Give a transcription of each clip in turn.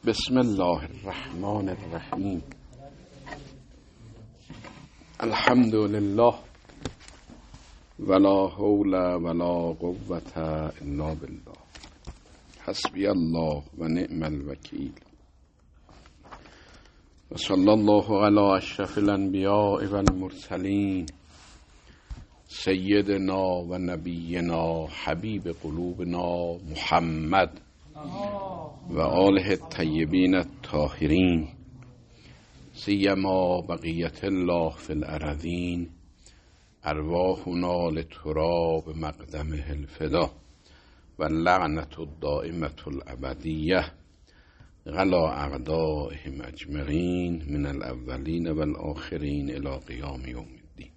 بسم الله الرحمن الرحیم. الحمد لله ولا حول ولا قوة الا بالله. حسبی الله و نعم الوکیل. و صلی الله علی اشرف الانبیاء و المرسلین سیدنا و نبینا حبیب قلوبنا محمد و آله الطیبین الطاهرین سیما بقیت الله فی الارضین ارواحنا لتراب مقدمه الفدا و لعنت الدائمة الابدیه غلا اعدائهم اجمعین من الاولین و الاخرین الی قیام یوم الدین.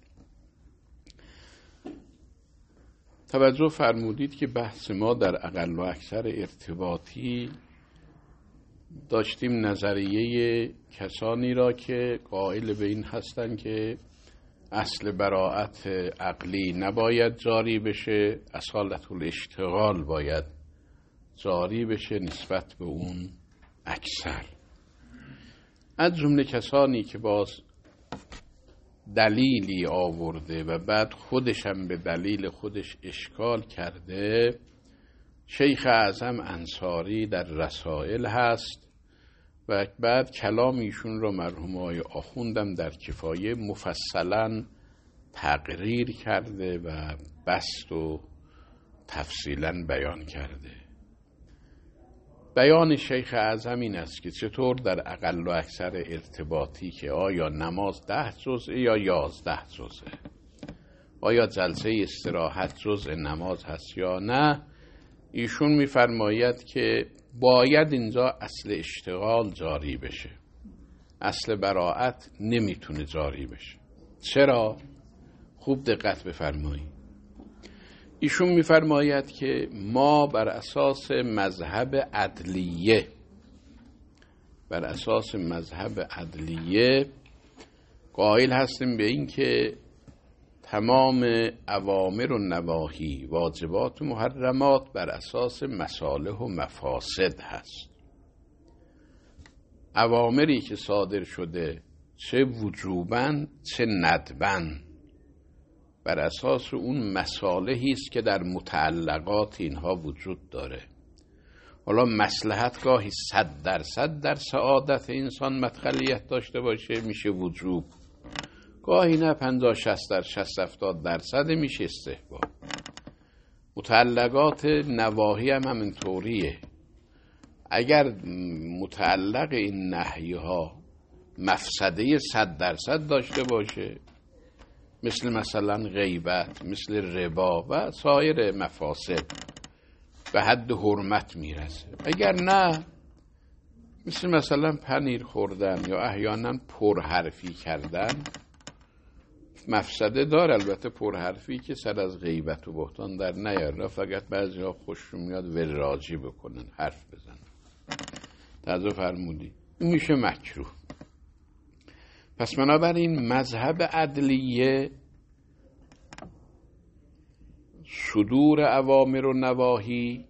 توجه فرمودید که بحث ما در اقل و اکثر ارتباطی داشتیم نظریه کسانی را که قائل به این هستند که اصل براءت عقلی نباید جاری بشه، اصالت الاشتغال باید جاری بشه نسبت به اون اکثر. از جمله کسانی که باز دلیلی آورده و بعد خودش هم به دلیل خودش اشکال کرده شیخ اعظم انصاری در رسائل هست و بعد کلام ایشون را مرحوم آقای آخوندم در کفایه مفصلا تقریر کرده و بسط و تفصیلا بیان کرده. بیان شیخ اعظم این است که چطور در اقل و اکثر ارتباطی که آیا نماز 10 جزء یا 11 جزء، آیا جلسه استراحت جزء نماز هست یا نه، ایشون میفرماید که باید اینجا اصل اشتغال جاری بشه، اصل براءت نمیتونه جاری بشه. چرا؟ خوب دقت بفرمایید. ایشون میفرماید که ما بر اساس مذهب عدلیه قائل هستیم به این که تمام اوامر و نواهی، واجبات و محرمات بر اساس مصالح و مفاسد هست. اوامری که صادر شده چه وجوباً چه ندباً بر اساس اون مصالحی است که در متعلقات اینها وجود داره. حالا مصلحت گاهی 100% در سعادت انسان مدخلیت داشته باشه میشه وجوب، گاهی نه 50-60-70% میشه استحباب. متعلقات نواهی هم همینطوریه. اگر متعلق این نهی ها مفسده 100% داشته باشه، مثلا غیبت، مثل ربا و سایر مفاسد، به حد حرمت میرسه. اگر نه، مثلا پنیر خوردن یا احیانا پرحرفی کردن، مفسده دار. البته پرحرفی که سر از غیبت و بهتان در نیاره، فقط بعضی ها خوششون میاد وراجی بکنن، حرف بزنن. توجه فرمودی؟ این میشه مکروه. پس بنابراین مذهب عدلیه صدور اوامر و نواهی،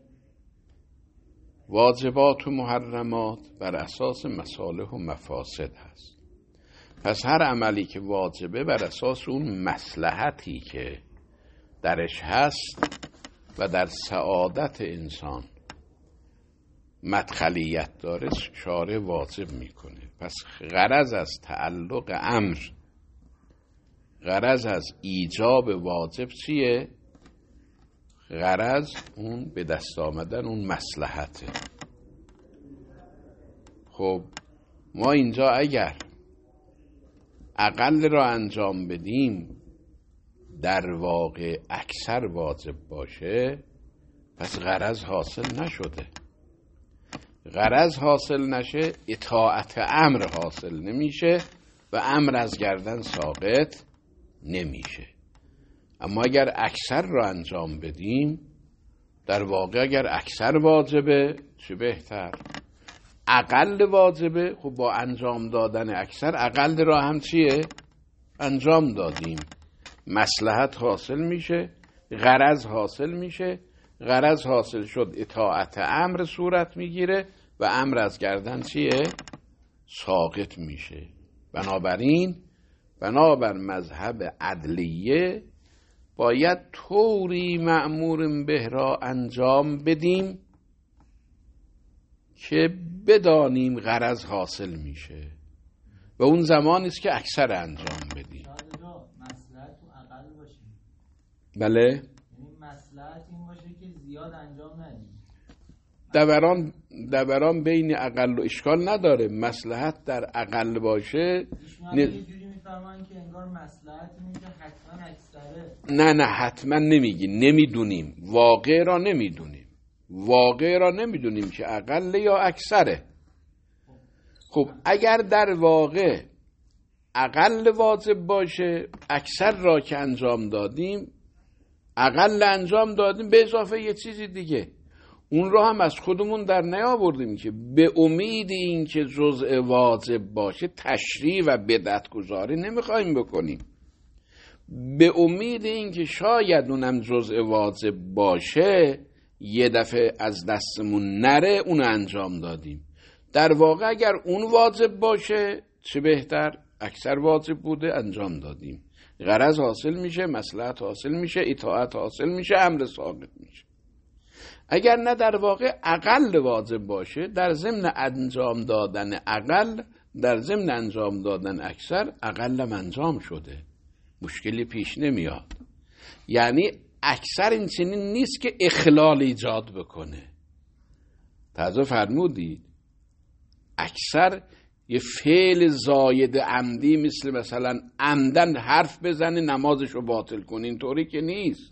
واجبات و محرمات بر اساس مصالح و مفاسد هست. پس هر عملی که واجبه بر اساس اون مصلحتی که درش هست و در سعادت انسان مدخلیت داره شارع واجب میکنه. پس غرض از تعلق امر، غرض از ایجاب واجب چیه؟ غرض اون به دست آمدن اون مصلحته. خب ما اینجا اگر اقل را انجام بدیم در واقع اکثر واجب باشه، پس غرض حاصل نشده. غرض حاصل نشه اطاعت امر حاصل نمیشه و امر از گردن ساقط نمیشه. اما اگر اکثر را انجام بدیم، در واقع اگر اکثر واجبه چه بهتر. اقل واجبه، خب با انجام دادن اکثر اقل را هم چیه؟ انجام دادیم، مصلحت حاصل میشه، غرض حاصل میشه. غرض حاصل شد اطاعت امر صورت میگیره، و امر از گردن چیه؟ ساقط میشه. بنابراین بنابر مذهب عدلیه باید طوری مأمور به را انجام بدیم که بدانیم غرض حاصل میشه و اون زمانی است که اکثر انجام بدیم. مصلحت تو اقل باشه. بله، یعنی مصلحت این باشه که زیاد انجام ندیم. دوران بین اقل و اشکال نداره. مصلحت در اقل باشه یه جوری میفهمن که انگار مصلحت اینه که حتما اکثره. نه حتما نمیگی، نمیدونیم، واقع را نمیدونیم که اقل یا اکثره. خب اگر در واقع اقل واجب باشه، اکثر را که انجام دادیم، اقل انجام دادیم به اضافه یه چیزی دیگه، اون رو هم از خودمون در نیاوردیم که به امید این که جزء واجب باشه تشریع و بدعت گذاری نمیخوایم بکنیم. به امید این که شاید اونم جزء واجب باشه یه دفعه از دستمون نره، اون انجام دادیم. در واقع اگر اون واجب باشه چه بهتر، اکثر واجب بوده انجام دادیم، غرض حاصل میشه، مصلحت حاصل میشه، اطاعت حاصل میشه، امر ثابت میشه. اگر نه در واقع اقل واجب باشه، در ضمن انجام دادن اقل، در ضمن انجام دادن اکثر، اقلم انجام شده، مشکلی پیش نمیاد. یعنی اکثر این چنین نیست که اخلال ایجاد بکنه. توجه فرمودید؟ اکثر یه فعل زاید عمدی مثلا عمدن حرف بزنه نمازشو باطل کنه، اینطوری که نیست.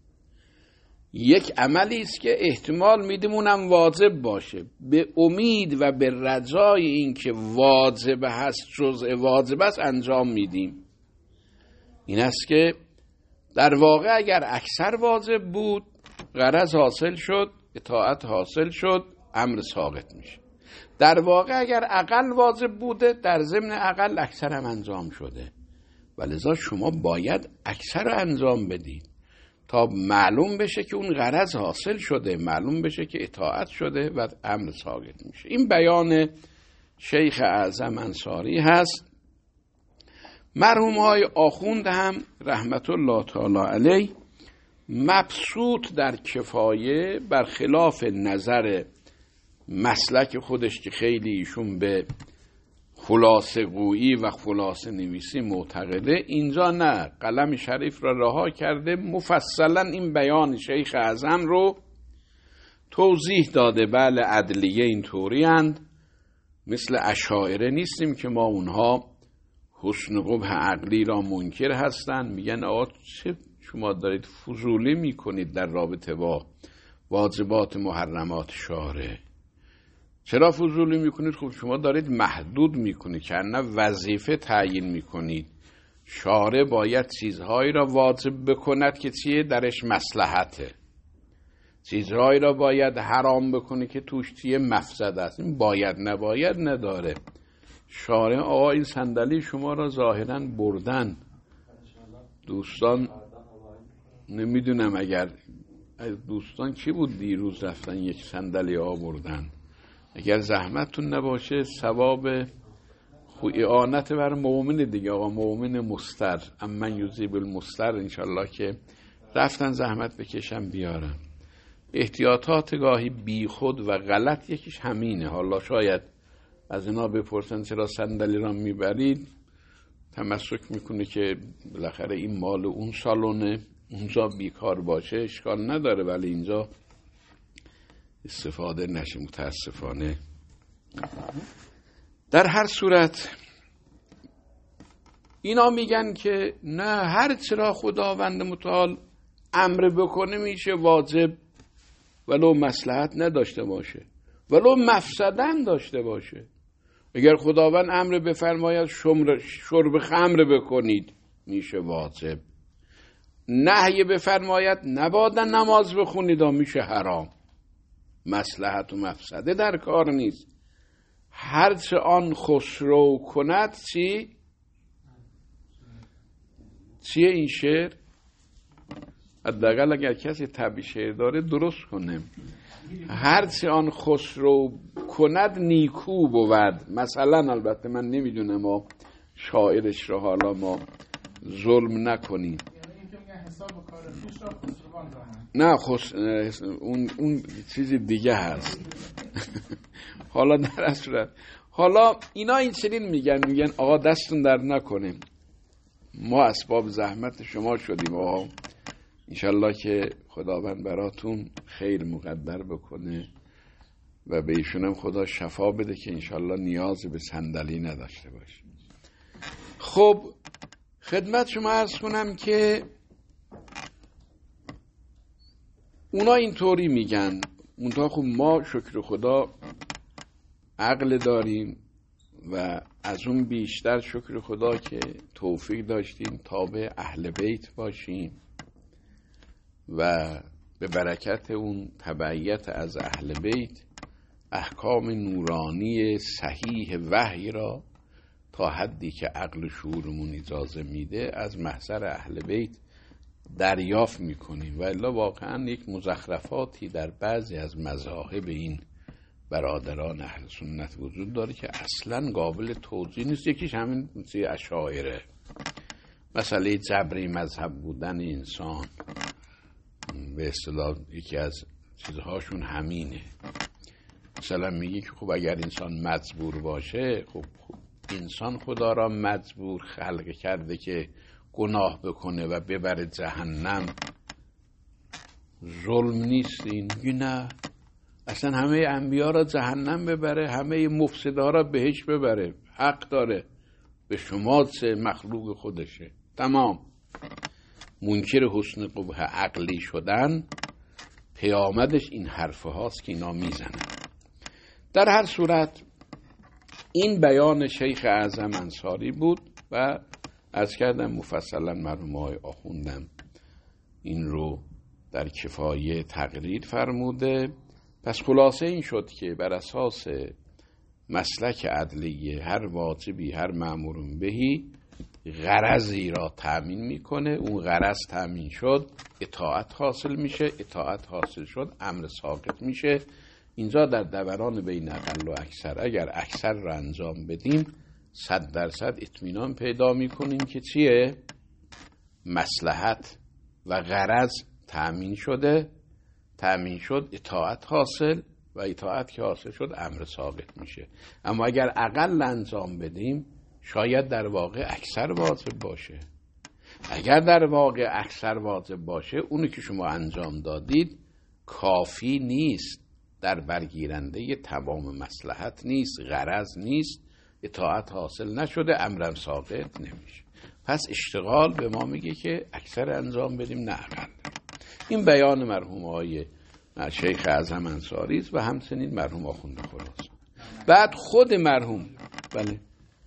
یک عملی است که احتمال میدیم اونم واجب باشه، به امید و به رجای این که واجب هست، جزء واجب است، انجام میدیم. این است که در واقع اگر اکثر واجب بود غرض حاصل شد، اطاعت حاصل شد، امر ساقط میشه. در واقع اگر اقل واجب بوده، در ضمن اقل اکثر هم انجام شده، ولذا شما باید اکثر رو انجام بدید تا معلوم بشه که اون غرض حاصل شده، معلوم بشه که اطاعت شده و امر ساقط میشه. این بیان شیخ اعظم انصاری هست. مرحوم های آخوند هم رحمت الله تعالی علیه مبسوط در کفایه برخلاف نظر مسلک خودش که خیلی ایشون به خلاصه گویی و خلاصه نویسی معتقده، اینجا نه، قلم شریف را رها کرده مفصلا این بیان شیخ اعظم رو توضیح داده. بله عدلیه اینطوری اند، مثل اشاعره نیستیم که ما اونها حسن قبح عقلی را منکر هستن، میگن آقا چه شما دارید فضولی میکنید در رابطه با واجبات محرمات شارع، چرا فضولی میکنید؟ خب شما دارید محدود میکنید، که نه وظیفه تعیین میکنید. شارع باید چیزهایی را واجب بکند که چیه درش مصلحته، چیزهایی را باید حرام بکنه که توش چیه مفسده است. این باید نباید نداره. شارع آقا این صندلی شما را ظاهرا بردن، دوستان نمیدونم اگر دوستان کی بود دیروز رفتن یک صندلی آوردن، اگر زحمتتون نباشه ثواب اعانت بر مؤمن دیگه، آقا مؤمن مستر، امن یوزیب المستر، انشالله که رفتن زحمت بکشم بیارم. احتیاطات گاهی بی خود و غلط یکیش همینه. حالا شاید از اینا بپرسن چرا صندلی را میبرید، تمسک میکنه که بالاخره این مال اون سالونه، اونجا بیکار باشه اشکال نداره، ولی اینجا استفاده نشه متاسفانه. در هر صورت اینا میگن که نه، هر چرا خداوند متعال امر بکنه میشه واجب، ولو مصلحت نداشته باشه، ولو مفسدن داشته باشه. اگر خداوند امر بفرماید شرب خمر بکنید میشه واجب، نهی بفرماید نباید نماز بخونید میشه حرام. مصلحت و مفسده در کار نیست. هرچه آن خسرو کند چیه این شعر؟ حداقل اگر کسی طبع شعر داره درست کنه. هرچی آن خسرو کند نیکو بود. مثلا البته من نمیدونم ما شاعرش رو حالا ما ظلم نکنیم. نه اون چیزی دیگه هست. حالا در اصل حالا اینا این چنین میگن آقا دستون در نکنه، ما اسباب زحمت شما شدیم آقا، انشالله که خداوند براتون خیر مقدر بکنه و به ایشونم خدا شفا بده که انشالله نیاز به صندلی نداشته باشه. خب خدمت شما عرض کنم که اونا اینطوری میگن، منتها خب ما شکر خدا عقل داریم و از اون بیشتر شکر خدا که توفیق داشتیم تابع اهل بیت باشیم و به برکت اون تبعیت از اهل بیت احکام نورانی صحیح وحی را تا حدی که عقل و شعورمون اجازه میده از محضر اهل بیت دریافت میکنیم. و الا واقعا یک مزخرفاتی در بعضی از مذاهب این برادران اهل سنت وجود داره که اصلا قابل توضیح نیست. یکیش همین اشاعره، مسئله جبری مذهب بودن انسان، به اصطلاح یکی از چیزهاشون همینه. مثلا میگه که خب اگر انسان مجبور باشه، خب انسان خدا را مجبور خلق کرده که گناه بکنه و ببره جهنم، ظلم نیست این؟ نه، اصلا همه انبیا را جهنم ببره، همه مفسدها را بهش ببره، حق داره، به شما سه مخلوق خودشه. تمام. منکر حسن قبح عقلی شدن پیامدش این حرف هاست که اینا میزنن. در هر صورت این بیان شیخ اعظم انصاری بود و از کردم مفصلا مرحوم آقای آخوندم این رو در کفایه تقریر فرموده. پس خلاصه این شد که بر اساس مسلک عدلیه هر واجبی هر مأمور بهی غرضی را تأمین میکنه، اون غرض تأمین شد اطاعت حاصل میشه، اطاعت حاصل شد امر ساقط میشه. اینجا در دوران بین اقل و اکثر اگر اکثر را انجام بدیم 100% اطمینان پیدا میکنیم که چیه؟ مصلحت و غرض تأمین شده، تأمین شد اطاعت حاصل و اطاعت که حاصل شد امر ساقط میشه. اما اگر اقل انجام بدیم شاید در واقع اکثر واجب باشه. اگر در واقع اکثر واجب باشه اونی که شما انجام دادید کافی نیست، در برگیرنده تمام مصلحت نیست، غرض نیست، اطاعت حاصل نشده، امرم ساقط نمیشه. پس اشتغال به ما میگه که اکثر انجام بدیم نه اقل. این بیان مرحوم آقای شیخ اعظم انصاری است و همچنین مرحوم آخوند خراسان. بعد خود مرحوم بله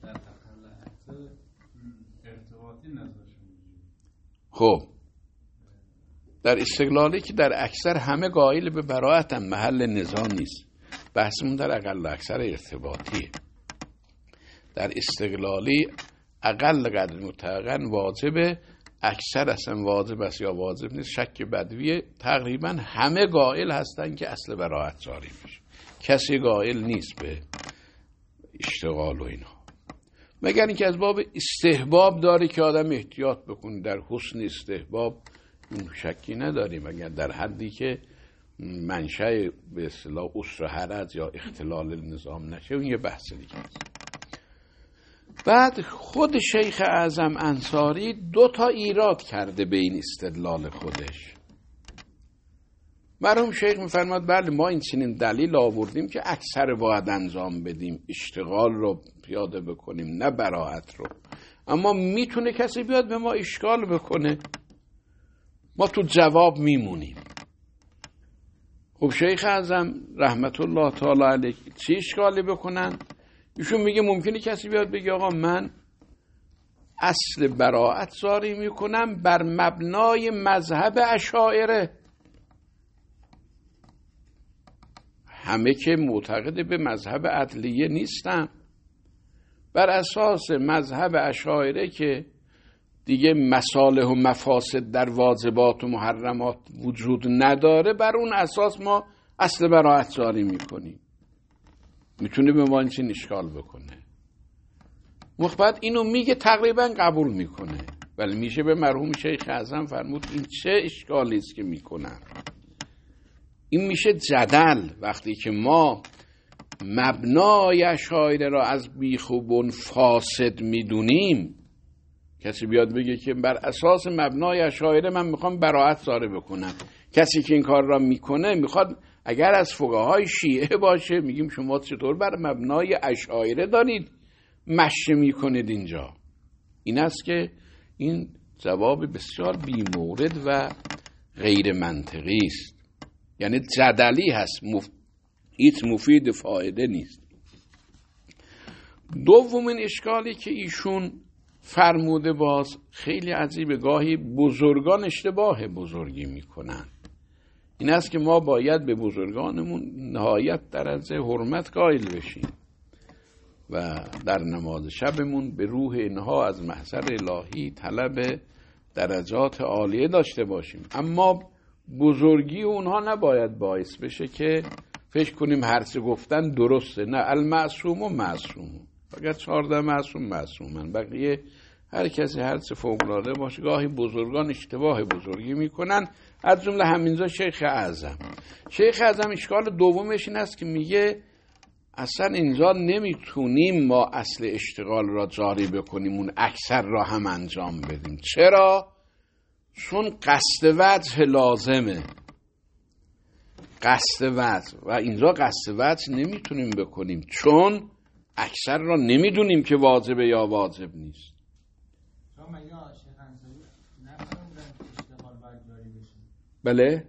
خب در استقلالی که در اکثر همه قائل به براءتن، محل نزاع نیست، بحثمون در اقل و اکثر ارتباطیه. در استقلالی اقل قدر متقن واجبه، اکثر اصلا واجب است یا واجب نیست شک بدویه. تقریبا همه قائل هستن که اصل براءت جاری میشه، کسی قائل نیست به اشتغال و اینا، مگر اینکه از باب استحباب داره که آدم احتیاط بکنه. در حسن استحباب اون شکی نداریم، اگر در حدی که منشأ به اصطلاح عسر حرج یا اختلال نظام نشه اون یه بحث دیگه است. بعد خود شیخ اعظم انصاری 2 ایراد کرده به این استدلال خودش. مرحوم شیخ میفرماد بله ما این چنین دلیل آوردیم که اکثر باید انجام بدیم، اشتغال رو پیاده بکنیم نه براءت رو، اما میتونه کسی بیاد به ما اشکال بکنه، ما تو جواب میمونیم. خب شیخ اعظم رحمت الله تعالی علیه چی اشکالی بکنن؟ ایشون میگه ممکنه کسی بیاد بگه آقا من اصل براءت جاری میکنم بر مبنای مذهب اشاعره. همه که معتقد به مذهب عدلیه نیستن، بر اساس مذهب اشاعره که دیگه مصالح و مفاسد در واجبات و محرمات وجود نداره، بر اون اساس ما اصل براءت جاری میکنیم، میتونه به ما این اشکال بکنه. مخبت اینو میگه تقریبا قبول میکنه، ولی میشه به مرحوم شیخ اعظم فرمود این چه اشکالی است که میکنن. این میشه جدل. وقتی که ما مبنای اشاعره را از بیخ و بن فاسد میدونیم، کسی بیاد بگه که بر اساس مبنای اشاعره من میخوام براءت صادر بکنم، کسی که این کار را میکنه میخواد اگر از فقهای شیعه باشه میگیم شما چطور بر مبنای اشاعره دارید مشی میکنید اینجا. این است که این جواب بسیار بی‌مورد و غیر منطقی است، یعنی جدلی هست، هیچ مفید فایده نیست. دومین اشکالی که ایشون فرموده باز خیلی عجیبه، گاهی بزرگان اشتباه بزرگی میکنن. این است که ما باید به بزرگانمون نهایت درجه حرمت قائل بشیم و در نماز شبمون به روح اینها از محضر الهی طلب درجات عالیه داشته باشیم. اما بزرگی اونها نباید باعث بشه که فکر کنیم هر چه گفتن درسته. نه، المعصوم و معصوم، فقط 14 معصومن، بقیه هر کسی هر چه فوق‌العاده باشه. گاهی بزرگان اشتباه بزرگی میکنن، از جمله همینجا شیخ اعظم. شیخ اعظم اشکال دومش این است که میگه اصلا اینجا نمیتونیم ما اصل اشتغال را جاری بکنیم، اون اکثر را هم انجام بدیم. چرا؟ چون قصد وجه لازمه، قصد وجه، و اینجا قصد وجه نمیتونیم بکنیم چون اکثر را نمیدونیم که واجبه یا واجب نیست. بله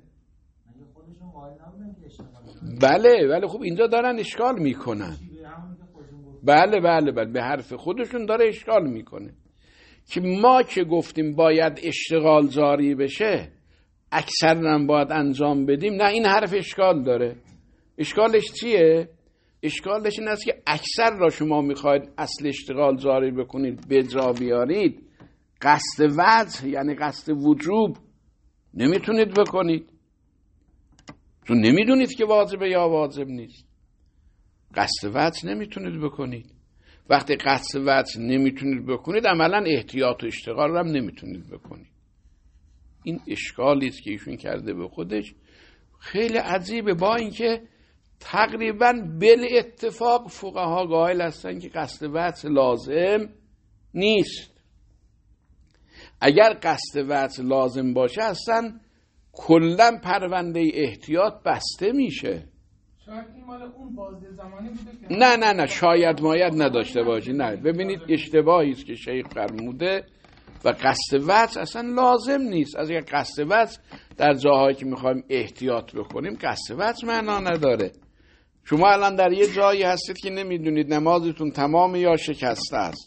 بله ولی خب اینجا دارن اشکال میکنن. بله بله بله به حرف خودشون داره اشکال میکنه که ما که گفتیم باید اشتغال جاری بشه اکثر هم باید انجام بدیم. نه، این حرف اشکال داره. اشکالش چیه؟ اشکالش این است که اکثر را شما میخواید اصل اشتغال جاری بکنید به جا بیارید، قصد وجه یعنی قصد وجوب نمیتونید بکنید چون نمیدونید که واجبه یا واجب نیست. قصد وجه نمیتونید بکنید. وقتی قصد وجه نمیتونید بکنید عملا احتیاط و اشتغال رو هم نمیتونید بکنید. این اشکالی است که ایشون کرده به خودش، خیلی عجیبه، با اینکه تقریبا بل اتفاق فقها قائل هستن که قصد وجه لازم نیست. اگر قصد وجه لازم باشه اصلا کلا پرونده احتیاط بسته میشه. شاید این مال اون بازده زمانی بوده که نه شاید ماید نداشته باشه. نه، ببینید اشتباهی است که شیخ فرموده و قصد وجه اصلا لازم نیست. از اگر قصد وجه در جاهایی که میخوایم احتیاط بکنیم قصد وجه معنا نداره. شما الان در یه جایی هستید که نمیدونید نمازتون تمام یا شکسته است،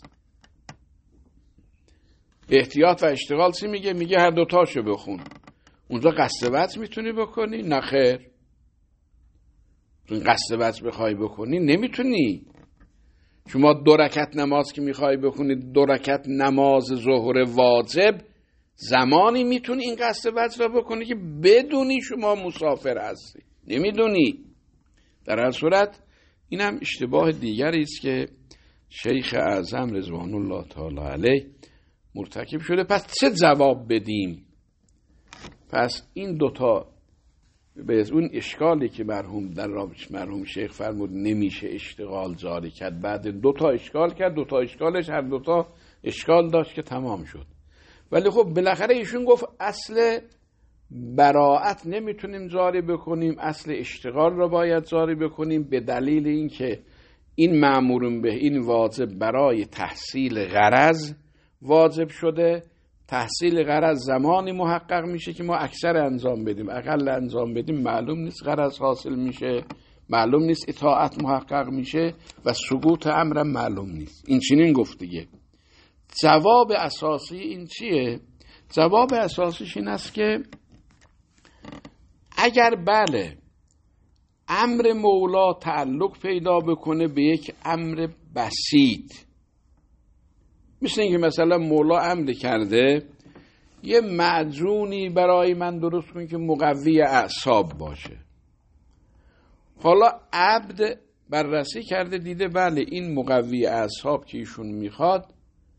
احتیاط و اشتغال چی میگه؟ میگه هر دوتاشو بخون. اونجا قصد وجه میتونی بکنی؟ نه خیر، چون قصد وجه بخوای بکنی نمیتونی. شما 2 رکعت نماز که میخوای بکنی، 2 رکعت نماز ظهر واجب، زمانی میتونی این قصد وجه را بکنی که بدونی شما مسافر هستی، نمیدونی. در هر صورت این هم اشتباه دیگری است که شیخ اعظم رضوان الله تعالی علیه مرتکب شده. پس چه جواب بدیم؟ پس این دوتا به اون اشکالی که مرحوم شیخ فرمود نمیشه اشتغال جاری کرد، بعد 2 تا اشکال کرد، 2 تا اشکالش هر 2 تا اشکال داشت که تمام شد. ولی خب بالاخره ایشون گفت اصل براءت نمیتونیم جاری بکنیم، اصل اشتغال را باید جاری بکنیم به دلیل اینکه این مأمورون به این واجب برای تحصیل غرض واجب شده. تحصیل غرض زمانی محقق میشه که ما اکثر انجام بدیم، اقل انجام بدیم معلوم نیست غرض حاصل میشه، معلوم نیست اطاعت محقق میشه و سقوط امرم معلوم نیست. این چنین گفت دیگه. جواب اساسی این چیه؟ جواب اساسیش این است که اگر بله امر مولا تعلق پیدا بکنه به یک امر بسیط، مثل اینکه مثلا مولا امر کرده یه معجونی برای من درست کن که مقوی اعصاب باشه، حالا عبد بررسی کرده دیده بله این مقوی اعصاب که ایشون میخواد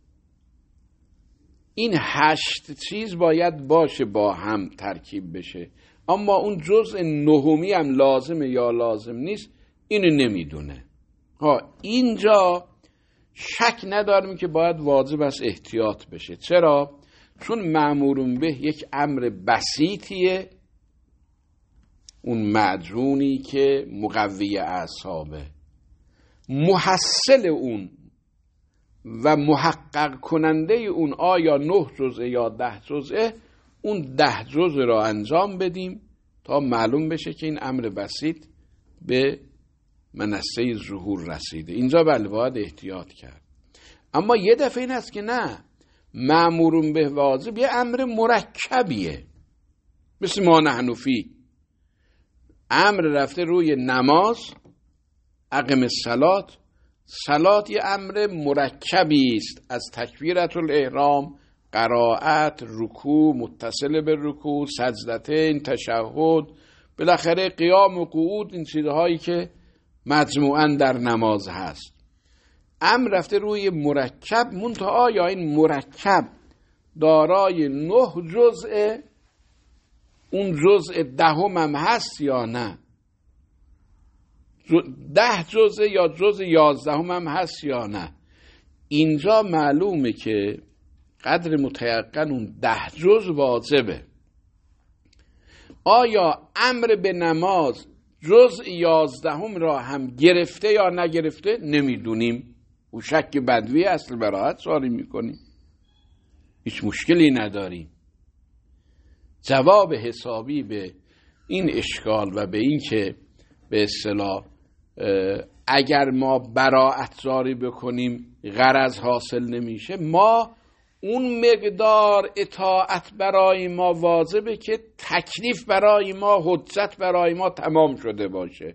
این 8 چیز باید باشه با هم ترکیب بشه، اما اون جزء نهمی هم لازمه یا لازم نیست اینو نمیدونه. اینجا شک نداریم که باید واجب است احتیاط بشه. چرا؟ چون مأمورون به یک امر بسیطیه، اون معجونی که مقوی اعصابه، محصل اون و محقق کننده اون آیا 9 جزء یا 10 جزء، اون 10 جزء را انجام بدیم تا معلوم بشه که این امر بسیط به منصه ظهور رسیده. اینجا بله باید احتیاط کرد. اما یه دفعه این است که نه، مأمورون به واجب یه امر مرکبیه، مثل ما نحن فی، امر رفته روی نماز، اقم الصلات. صلات یه امر مرکبی است از تکبیرة الاحرام، قرائت، رکوع، متصل به رکوع، سجدتین، تشهد، بالاخره قیام و قعود، این چیزهایی که مجموعاً در نماز هست. امر رفته روی مرکب، منتها آیا این مرکب دارای 9 جزء، اون جزء 10 هم هست یا نه؟ 10 جزء یا جزء 11 هم هست یا نه؟ اینجا معلومه که قدر متیقن اون 10 جزء واجبه. آیا امر به نماز جزء 11 را هم گرفته یا نگرفته نمیدونیم، او شک بدوی اصل براحت ساری میکنیم، هیچ مشکلی نداریم. جواب حسابی به این اشکال و به این که به اصطلاح اگر ما براحت جاری بکنیم غرض حاصل نمیشه، ما اون مقدار اطاعت برای ما واجبه که تکلیف برای ما، حجت برای ما تمام شده باشه.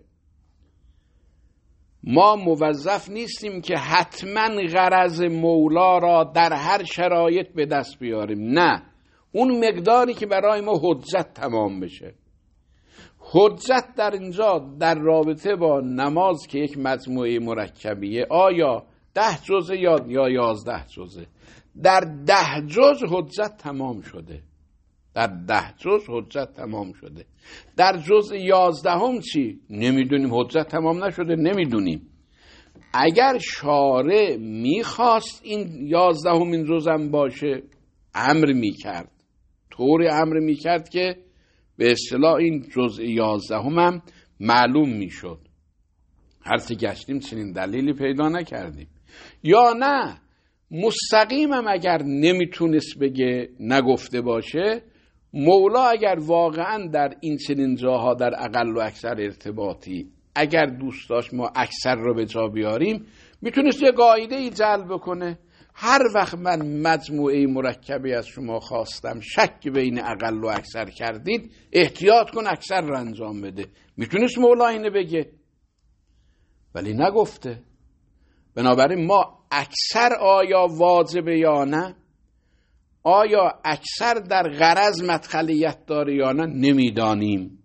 ما موظف نیستیم که حتما غرض مولا را در هر شرایط به دست بیاریم، نه، اون مقداری که برای ما حجت تمام بشه. حجت در اینجا در رابطه با نماز که یک مجموعه مرکبیه، آیا 10 جزء یا 11 جزء؟ در 10 جزء حجت تمام شده، در 10 جزء حجت تمام شده. در جزء 11 هم چی؟ نمیدونیم، حجت تمام نشده، نمیدونیم. اگر شارع میخواست این 11 همین جزء هم باشه، امر میکرد، طور امر میکرد که به اصطلاح این جزء 11 هم معلوم میشد. هرچی گشتیم چنین دلیلی پیدا نکردیم. یا نه، مستقیم هم اگر نمیتونست بگه، نگفته باشه، مولا اگر واقعا در این چنین جاها در اقل و اکثر ارتباطی اگر دوست داشت ما اکثر رو به جا بیاریم، میتونست یه قاعده ای جلب کنه. هر وقت من مجموعه مرکبی از شما خواستم، شک بین اقل و اکثر کردید، احتیاط کن اکثر رو انجام بده. میتونست مولا اینه بگه، ولی نگفته. بنابراین ما اکثر آیا واجبه یا نه، آیا اکثر در غرض مدخلیت داره یا نه نمیدانیم.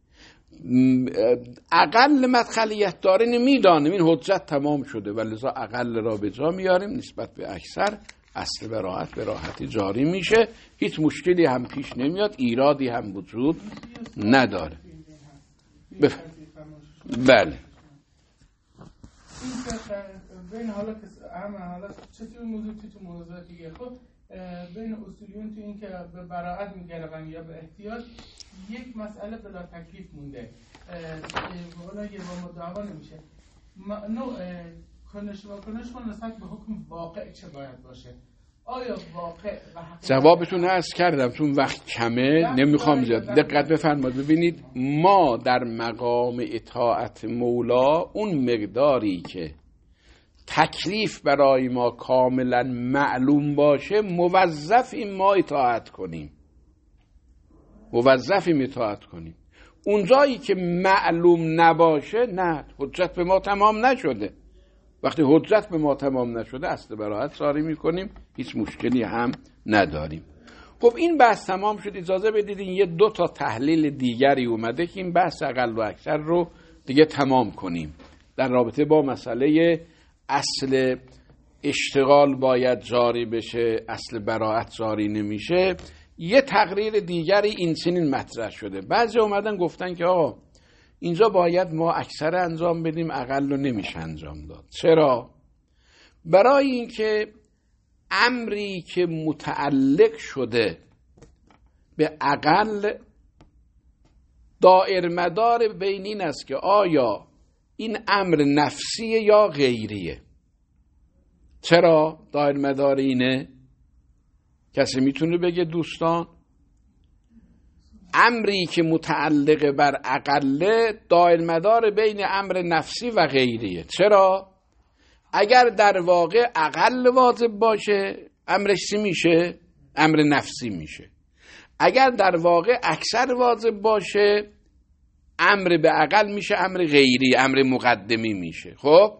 اقل مدخلیت داره نمیدانیم، این حجت تمام شده و لذا اقل را به جا میاریم نسبت به اکثر. اصل براحت به راحتی جاری میشه، هیچ مشکلی هم پیش نمیاد، ایرادی هم وجود نداره. بله. بین حالا که حالا چطور موضوع تو موضوع دیگه، خب بین اصولیون تو این که به براعت میگرون یا به احتیاط، یک مسئله بلا تکلیف مونده، اونا یه با مدعوا نمیشه. نوع کنش نسبت به حکم واقع چه باید باشه؟ آیا واقع و حقیقت؟ جوابتون عرض کردم چون وقت کمه نمیخوام زیاد. دقت بفرمایید. ببینید ما در مقام اطاعت مولا اون مقداری که تکلیف برای ما کاملا معلوم باشه موظفیم ما اطاعت کنیم، موظفیم اطاعت کنیم. اونجایی که معلوم نباشه نه، حجت به ما تمام نشده. وقتی حجت به ما تمام نشده اصل براحت ساری میکنیم، هیچ مشکلی هم نداریم. خب این بحث تمام شد. اجازه بدید این 2 تا تحلیل دیگری اومده که این بحث اقل و اکثر رو دیگه تمام کنیم در رابطه با مسئله اصل اشتغال باید جاری بشه، اصل براءت جاری نمیشه. یه تقریر دیگری این سنین مطرح شده. بعضی اومدن گفتن که آقا اینجا باید ما اکثر انجام بدیم، اقل رو نمیشه انجام داد. چرا؟ برای اینکه امری که متعلق شده به اقل دائر مدار بین این است که آیا این امر نفسیه یا غیریه. چرا دائر مدار اینه؟ کسی میتونه بگه دوستان؟ امری که متعلق بر اقل دائر مدار بین امر نفسی و غیریه. چرا؟ اگر در واقع اقل واجب باشه امرش چی میشه؟ امر نفسی میشه. اگر در واقع اکثر واجب باشه امر به اقل میشه امر غیری، امر مقدمی میشه. خب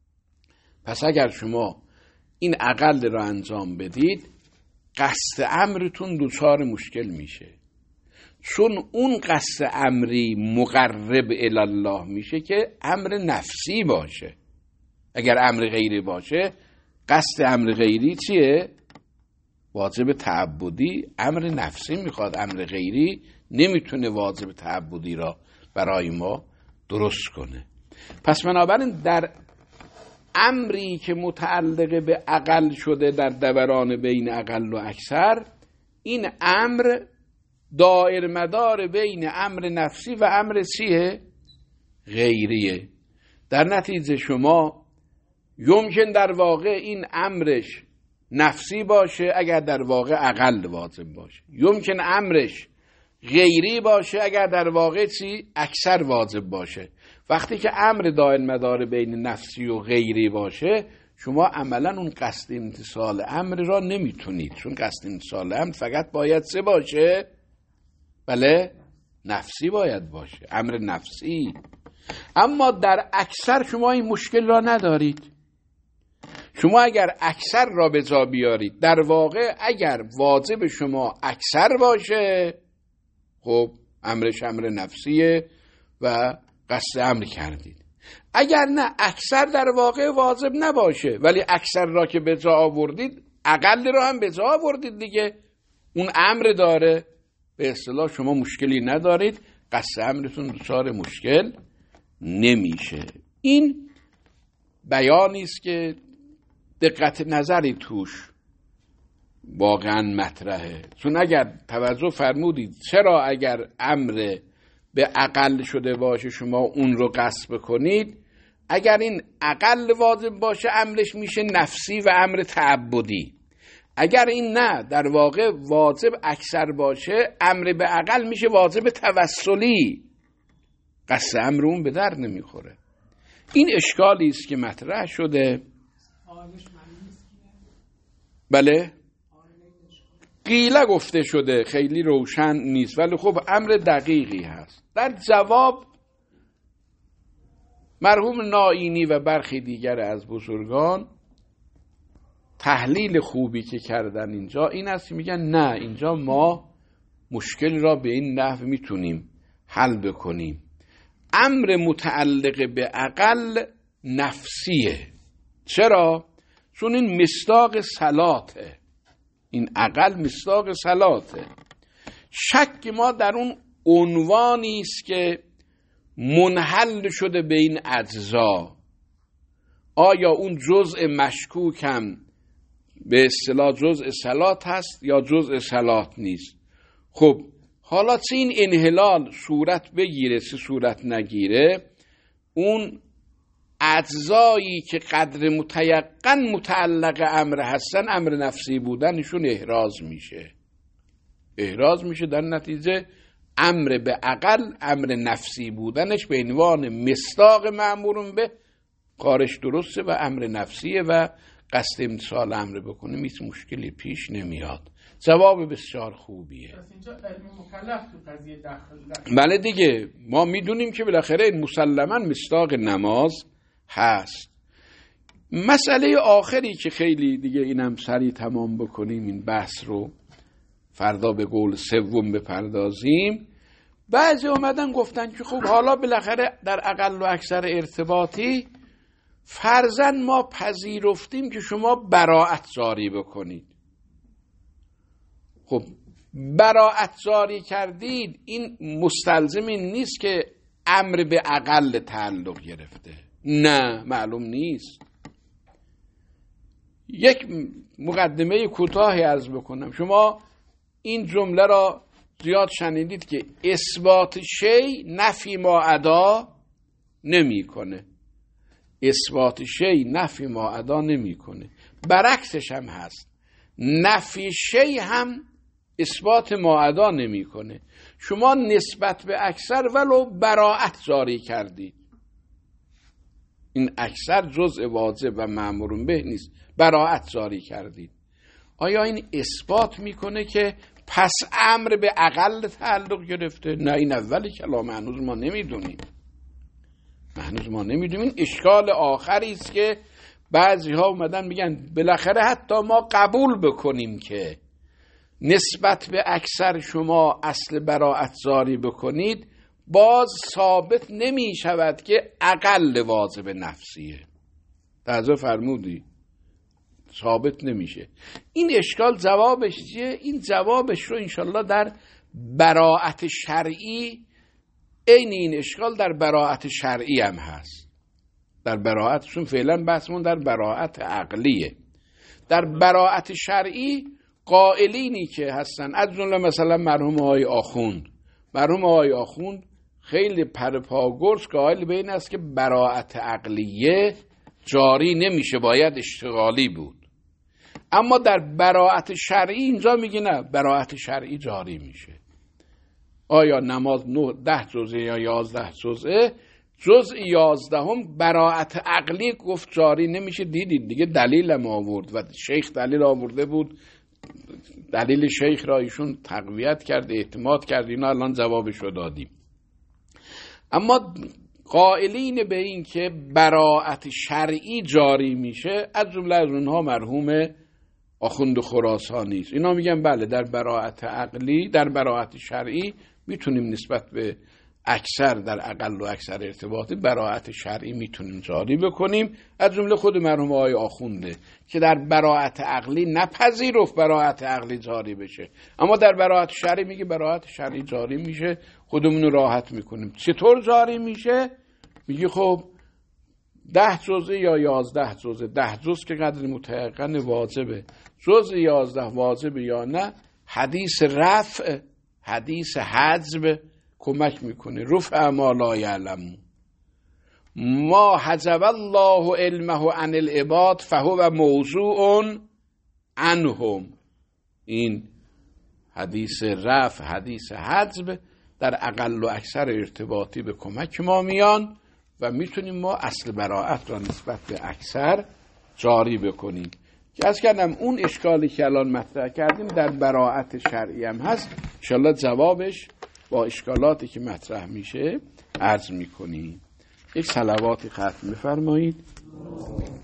پس اگر شما این اقل را انجام بدید قصد امرتون دچار مشکل میشه، چون اون قصد امری مقرب الی الله میشه که امر نفسی باشه. اگر امر غیری باشه قصد امر غیری چیه؟ واجب تعبدی امر نفسی میخواد. امر غیری نمیتونه واجب تعبدی را برای ما درست کنه. پس بنابراین در امری که متعلق به اقل شده در دوران بین اقل و اکثر، این امر دائر مدار بین امر نفسی و امر چیه؟ غیریه. در نتیجه شما یمکن در واقع این امرش نفسی باشه اگر در واقع اقل واجب باشه، یمکن امرش غیری باشه اگر در واقع چی؟ اکثر واجب باشه. وقتی که امر دائر مدار بین نفسی و غیری باشه شما عملا اون قصد امتثال امر را نمیتونید، چون قصد امتثال امر فقط باید چه باشه؟ بله نفسی باید باشه، امر نفسی. اما در اکثر شما این مشکل را ندارید. شما اگر اکثر را به جا بیارید، در واقع اگر واجب شما اکثر باشه خب امرش امر نفسیه و قصد امر کردید. اگر نه اکثر در واقع واجب نباشه ولی اکثر را که به جا آوردید اقل را هم به جا آوردید دیگه، اون امر داره، به اصطلاح شما مشکلی ندارید، قصد امرتون دچار مشکل نمیشه. این بیانی است که دقت نظری توش واقعا مطرحه. چون اگر توجه فرمودید چرا اگر امر به اقل شده باشه شما اون رو قصد کنید، اگر این اقل واجب باشه امرش میشه نفسی و امر تعبدی. اگر این نه در واقع واجب اکثر باشه امر به اقل میشه واجب توسلی، قصد امر اون به در نمیخوره. این اشکالی است که مطرح شده. بله قیله گفته شده، خیلی روشن نیست ولی خب امر دقیقی هست. در جواب مرحوم نائینی و برخی دیگر از بزرگان تحلیل خوبی که کردن اینجا این است که میگن نه، اینجا ما مشکل را به این نحو میتونیم حل بکنیم. امر متعلق به اقل نفسیه. چرا؟ چون این مصداق صلاته، این اقل مصداق صلاته. شک ما در اون عنوانی است که منحل شده به این اجزا، آیا اون جزء مشکوکم به اصطلاح جزء صلات هست یا جزء صلات نیست. خب حالا چه این انحلال صورت بگیره چه صورت نگیره، اون اجزایی که قدر متیقن متعلق امر هستن امر نفسی بودنشون احراز میشه. در نتیجه امر به اقل امر نفسی بودنش به عنوان مصداق مأمورون به کارش درسته و امر نفسیه و قصد امتثال امر بکنه هیچ مشکلی پیش نمیاد. جواب بسیار خوبیه. پس اینجا علم مکلف تو قضیه داخل. بله دیگه، ما میدونیم که بالاخره مسلماً مصداق نماز هست. مسئله آخری که خیلی دیگه اینم سریع تمام بکنیم این بحث رو، فردا به قول سوم بپردازیم، بعضی اومدن گفتن که خب حالا بالاخره در اقل و اکثر ارتباطی فرضاً ما پذیرفتیم که شما براءت جاری بکنید. خب براءت جاری کردید، این مستلزم این نیست که امر به اقل تعلق گرفته. نه، معلوم نیست. یک مقدمه کوتاهی عرض بکنم. شما این جمله را زیاد شنیدید که اثبات شی نفی ما ادا نمی کنه. اثبات شی نفی ما ادا نمی کنه. برعکسش هم هست، نفی شی هم اثبات ما ادا نمی کنه. شما نسبت به اکثر ولو براءت جاری کردید، این اکثر جزء واجب و مأمور به نیست، براءت جاری کردید. آیا این اثبات میکنه که پس امر به اقل تعلق گرفته؟ نه، این اول کلام هنوز ما نمیدونیم. این اشکال آخری است که بعضی ها اومدن میگن بالاخره حتی ما قبول بکنیم که نسبت به اکثر شما اصل براءت جاری بکنید، باز ثابت نمی شود که اقل واجب نفسیه. تعظیف فرمودی ثابت نمیشه. این اشکال جوابش چیه؟ این جوابش رو انشالله در براءت شرعی، این اشکال در براءت شرعی هم هست. در براءتشون فعلا بحثمون در براءت عقلیه. در براءت شرعی قائلینی که هستن، از جمله مثلا مرحوم آقای آخوند خیلی پرپاگرز قائل به این است که براءت عقلیه جاری نمیشه، باید اشتغالی بود. اما در براءت شرعی اینجا میگه نه، براءت شرعی جاری میشه. آیا نماز 10 جزء یا 11 جزء، جزء 11 براءت عقلی گفت جاری نمیشه. دیدید دیگه دلیلم آورد و شیخ دلیل آورده بود، دلیل شیخ را ایشون تقویت کرد، اعتماد کرد، اینا الان جوابشو دادیم. اما قائلین به این که براءت شرعی جاری میشه، از جمله از اونها مرحوم آخوند خراسانی است. اینا میگن بله، در براءت عقلی، در براءت شرعی میتونیم نسبت به اکثر در اقل و اکثر ارتباطی براءت شرعی میتونیم جاری بکنیم. از جمله خود مرحوم آقای آخونده که در براءت عقلی نپذیرفت براءت عقلی جاری بشه، اما در براءت شرعی میگه براءت شرعی جاری میشه. خودمون راحت میکنیم. چطور جاری میشه؟ میگه خب 10 جزء یا 11 جزء، 10 جزء که قدر متيقن واجبه، جزء 11 واجبه یا نه. حدیث رفع، حدیث حذف کمک میکنه. رفع ما لا یعلم، ما حجب الله علمه عن العباد فهو موضوع عنهم. این حدیث رفع، حدیث حذف در اقل و اکثر ارتباطی به کمک ما میان و میتونیم ما اصل براءت را نسبت به اکثر جاری بکنیم. که از کردم اون اشکالی که الان مطرح کردیم در براءت شرعی هم هست، انشالله جوابش با اشکالاتی که مطرح میشه عرض میکنیم. یک صلواتی ختم بفرمایید.